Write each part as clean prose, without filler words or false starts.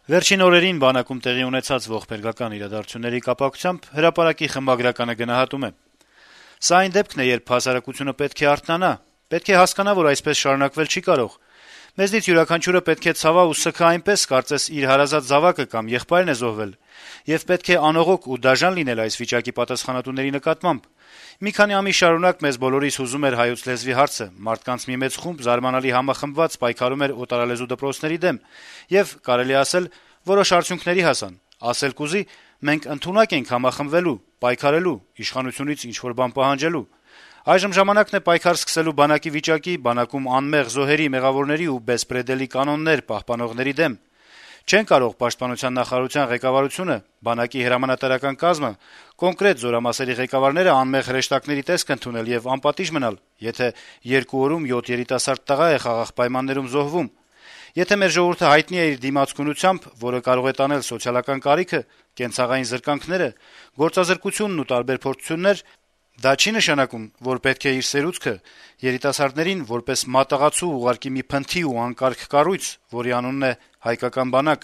Վերջին օրերին բանակում տեղի ունեցած ողբերգական իրադարձությունների կապակցությամբ հրապարակի խմբագրականը գնահատում է. - «Սա այն դեպքն է, երբ հասարակությունը պետք է արթնանա, պետք է հասկանա, որ այսպես շարունակվել չի կարող: Մեզնից յուրաքանչյուրը պետք է ցավա ու սգա այնպես, կարծես իր հարազատ զավակը կամ եղբայրն է զոհվել: Եվ պետք է անողոք ու դաժան լինել այս վիճակի պատասխանատուների նկատմամբ: Մի քանի ամիս շարունակ մեզ բոլորիս հուզում էր հայոց լեզվի հարցը, մարդկանց մի մեծ խումբ զարմանալի համախմբված պայքարում էր օտարալեզու դպրոցների դեմ, եւ կարելի է ասել, որոշ արդյունքների հասան: Ասել կուզի, մենք ընդունակ ենք համախմբվելու, պայքարելու, իշխանությունից ինչ-որ բան պահանջելու: Այժմ ժամանակն է պայքար սկսելու բանակի վիճակի, բանակում անմեղ զոհերի, մեղավորների ու բեսպրեդելի կանոններ պահպանողների դեմ: Չեն կարող Պաշտպանության նախարարության ղեկավարությունը, բանակի հրամանատարական կազմը, կոնկրետ զորամասերի ղեկավարները անմեղ հրեշտակների տեսք ընդունել եւ անպատիժ մնալ, եթե 2 օրում 7 երիտասարդ տղա է խաղաղ պայմաններում զոհվում: Եթե մեր ժողովուրդը հայտնի է իր դիմացկունությամբ, որը կարող է տանել սոցիալական կարիքը, կենցաղային զրկանքները, գործազրկությունն ու տարբեր փորձություններ, դա չի նշանակում, որ պետք է իր սերուցքը երիտասարդներին որպես մատաղացու ուղարկի մի փնթի ու անկարգ կառույց, որի անունն է հայկական բանակ»: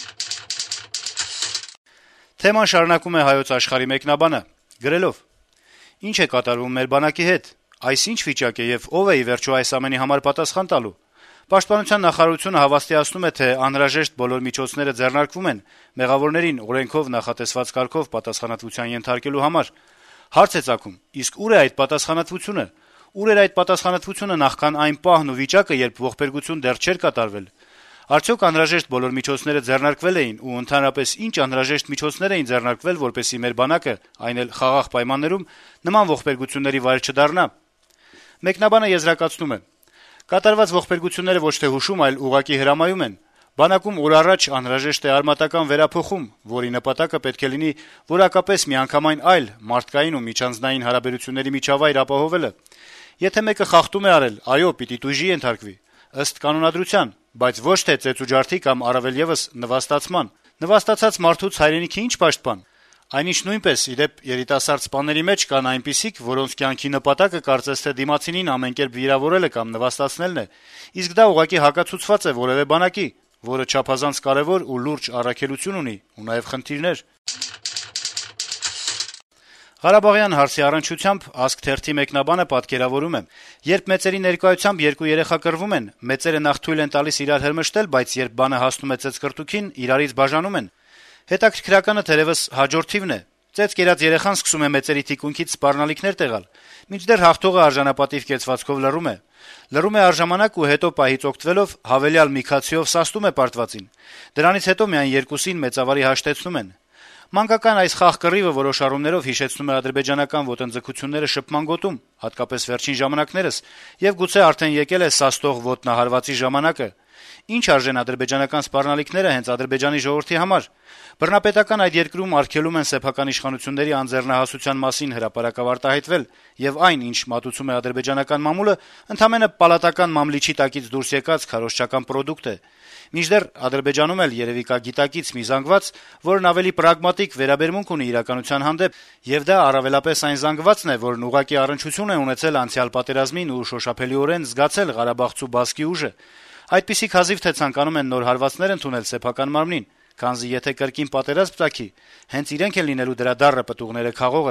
Թեման շարունակում է «Հայոց Աշխարհ»-ի մեկնաբանը գրելով. - «Ինչ է կատարվում մեր բանակի հետ: Այս ինչ վիճակ է եւ ով է ի վերջո այս ամենի համար պատասխան տալու: Պաշտպանության նախարարությունը հավաստիացնում է, թե անհրաժեշտ բոլոր միջոցները ձեռնարկվում են մեղավորներին օրենքով նախատեսված կարգով պատասխանատվության ենթարկելու համար: Հարց է ծագում՝ իսկ ուր է այդ պատասխանատվությունը: Ուր էր այդ պատասխանատվությունը նախքան այն պահն ու վիճակը, երբ ողբերգություն դեռ չէր կատարվել: Արդյոք անհրաժեշտ բոլոր միջոցները ձեռնարկվել էին ու ընդհանրապես ինչ անհրաժեշտ միջոցներ էին ձեռնարկվել, որպեսզի մեր բանակը, այն էլ խաղաղ պայմաններում, նման ողբերգությունների վայր չդառնա»: Մեկնաբանը եզրակացնում է. - «Կատարված ողբերգությունները ոչ թե հուշում, այլ ուղղակի հրամայում են: Բանակում օր առաջ անհրաժեշտ է արմատական վերափոխում, որի նպատակը պետք է լինի որակապես միանգամայն այլ, մարդկային ու միջանձնային հարաբերությունների միջավայր ապահովելը: Եթե մեկը խախտում է արել, այո, պիտի տույժի ենթարկվի, ըստ կանոնադրության, բայց ոչ թե ծեծուջարդի կամ առավել եւս նվաստացման: Նվաստացած մարդուց հայրենիքը ի՞նչ պաշտպան: Այնինչ նույնպես, ի դեպ, երիտասարդ սպաների մեջ կան այնպիսիք, որոնց կյանքի նպատակը կարծես թե դիմացինին ամեն կերպ վիրավորելը կամ նվաստացնելն է, իսկ դա ուղղակի հակացուցված է որեւէ բանակի, որը չափազանց կարեւոր ու լուրջ առաքելություն ունի ու նաեւ խնդիրներ»: Ղարաբաղյան հարցի առնչությամբ «Ազգ» թերթի մեկնաբանը պատկերավորում է. - «Երբ մեծերի ներկայությամբ երկու երեխա կռվում են, մեծերը նախ թույլ են տալիս իրար հրմշտել, բայց երբ բանը հասնում է ծեծկռտուքին, իրարից բաժանում են: Հետաքրքրականը թերեւս հաջորդ թիվն է. ծեծ կերած երեխան սկսում է մեծերի թիկունքից սպառնալիքներ տեղալ, մինչդեռ հաղթողը արժանապատիվ կեցվածքով լռում է: Լռում է առժամանակ ու հետո պահից օգտվելով հավելյալ մի քացիով սաստում է պարտվածին: Դրանից հետո միայն երկուսին մեծավարի հաշտեցնում են: Մանկական այս խաղ կռիվը որոշ առումներով հիշեցնում է ադրբեջանական ոտնձգությունները շփման գոտում, հատկապես վերջին ժամանակներս, եւ գուցե արդեն եկել է սաստող ոտնահարվածի ժամանակը: Ինչ արժեն ադրբեջանական սպառնալիքները հենց Ադրբեջանի ժողովրդի համար: Բռնապետական այդ երկրում արգելում են սեփական իշխանությունների անձեռնահասության մասին հրապարակավ արտահայտվել, եւ այն, ինչ մատուցում է ադրբեջանական մամուլը, ընդամենը պալատական մամլիչի տակից դուրս եկած քարոզչական պրոդուկտ է: Մինչդեռ Ադրբեջանում էլ երեւի կա գիտակից մի զանգված, որն ավելի պրագմատիկ վերաբերմունք ունի իրականության հանդեպ, եւ դա առավելապես այն զանգվածն է, որն ուղղակի առնչություն է ունեցել անցյալ պատերազմին ու շոշափելիորեն զգացել ղարաբաղցու բասկի ուժը: Այդպիսիք հազիվ թե ցանկանում են նոր հարվածներ ընդունել սեփական մարմնին, քանզի եթե կրկին պատերազմ ծագի, հենց իրենք են լինելու դրա դառը պտուղները քաղողը»: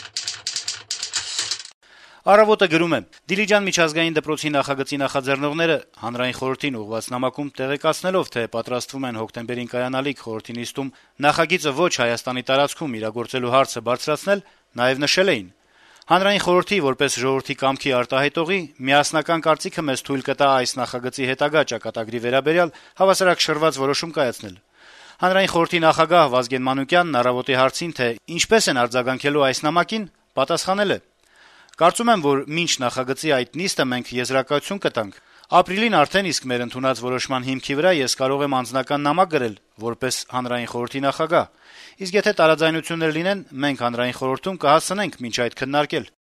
«Առավոտ»-ը գրում է. - «Դիլիջան միջազգային դպրոցի նախագծի նախաձեռնողները Հանրային խորհրդին ուղղված նամակում տեղեկացնելով, թե պատրաստվում են հոկտեմբերին կայանալիք խորհրդի նիստում նախագիծը ոչ Հայաստանի տարածքում իրագործելու հարցը բարձրացնել, նաեւ նշել էին. «Հանրային խորհրդի, որպես ժողովրդի կամքի արտահայտողի, միասնական կարծիքը մեզ թույլ կտա այս նախագծի հետագա ճակատագրի վերաբերյալ հավասարակշռված որոշում կայացնել»: Հանրային խորհրդի նախագահ Վազգեն Մանուկյանն «Առավոտ»-ի հարցին, թե ինչպես են արձագանքելու այս նամակին, պատասխանել է. - «Կարծում եմ, որ մինչ նախագծի այդ նիստը մենք եզրակացություն կտանք: Ապրիլին արդեն իսկ մեր ընդունած որոշման հիմքի վրա ես կարող եմ անձնական նամակ գրել որպես Հանրային խորհրդի նախագահ: Իսկ եթե տարաձայնություններ լինեն, մենք Հանրային խորհրդում կհասցնենք մինչ այդ քննարկել»: